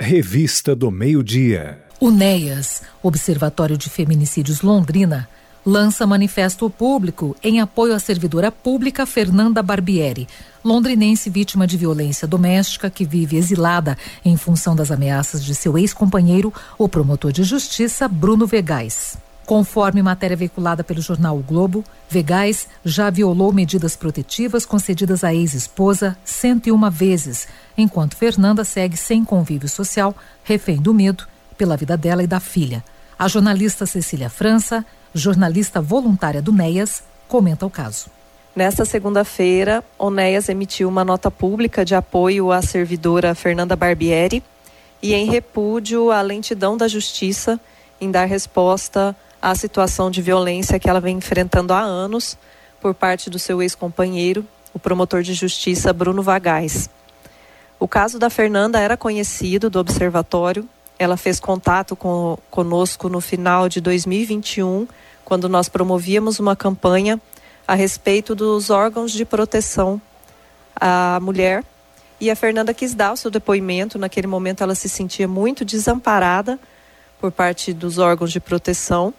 Revista do Meio-Dia. O NEAS, Observatório de Feminicídios Londrina, lança manifesto público em apoio à servidora pública Fernanda Barbieri, londrinense vítima de violência doméstica que vive exilada em função das ameaças de seu ex-companheiro, o promotor de justiça Bruno Vegais. Conforme matéria veiculada pelo jornal O Globo, Vegais já violou medidas protetivas concedidas à ex-esposa 101 vezes, enquanto Fernanda segue sem convívio social, refém do medo pela vida dela e da filha. A jornalista Cecília França, jornalista voluntária do NEAS, comenta o caso. Nesta segunda-feira, o NEAS emitiu uma nota pública de apoio à servidora Fernanda Barbieri e em repúdio à lentidão da justiça em dar resposta à situação de violência que ela vem enfrentando há anos por parte do seu ex-companheiro, o promotor de justiça Bruno Vegais. O caso da Fernanda era conhecido do observatório. Ela fez contato conosco no final de 2021, quando nós promovíamos uma campanha a respeito dos órgãos de proteção à mulher. E a Fernanda quis dar o seu depoimento. Naquele momento ela se sentia muito desamparada por parte dos órgãos de proteção.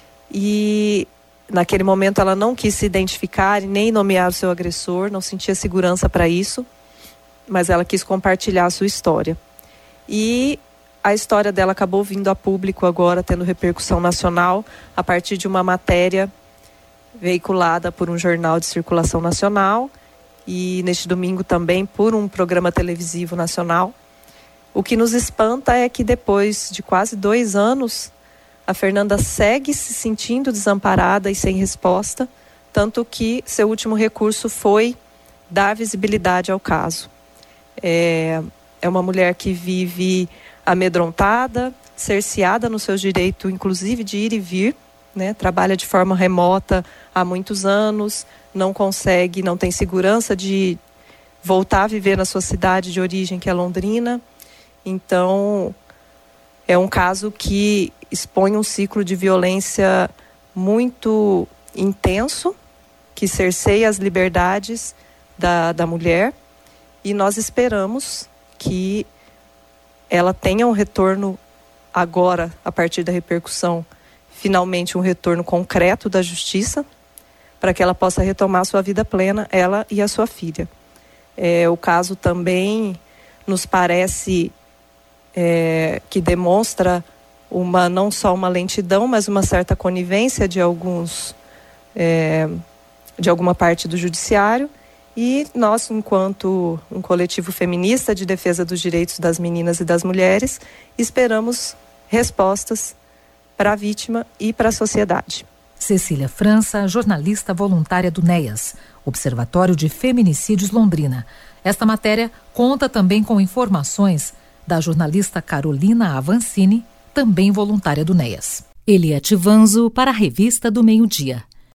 E naquele momento ela não quis se identificar e nem nomear o seu agressor, não sentia segurança para isso, mas ela quis compartilhar a sua história. E a história dela acabou vindo a público agora, tendo repercussão nacional, a partir de uma matéria veiculada por um jornal de circulação nacional e neste domingo também por um programa televisivo nacional. O que nos espanta é que depois de quase 2 anos, a Fernanda segue se sentindo desamparada e sem resposta, tanto que seu último recurso foi dar visibilidade ao caso. É uma mulher que vive amedrontada, cerceada no seu direito, inclusive de ir e vir, né? Trabalha de forma remota há muitos anos, não consegue, não tem segurança de voltar a viver na sua cidade de origem, que é Londrina. Então, é um caso que expõe um ciclo de violência muito intenso, que cerceia as liberdades da mulher, e nós esperamos que ela tenha um retorno agora, a partir da repercussão, finalmente um retorno concreto da justiça, para que ela possa retomar sua vida plena, ela e a sua filha. O caso também nos parece que demonstra não só uma lentidão, mas uma certa conivência de alguma parte do judiciário. E nós, enquanto um coletivo feminista de defesa dos direitos das meninas e das mulheres, esperamos respostas para a vítima e para a sociedade. Cecília França, jornalista voluntária do NEAS, Observatório de Feminicídios Londrina. Esta matéria conta também com informações da jornalista Carolina Avancini, também voluntária do NEAS. Eliette Vanzo para a Revista do Meio-Dia.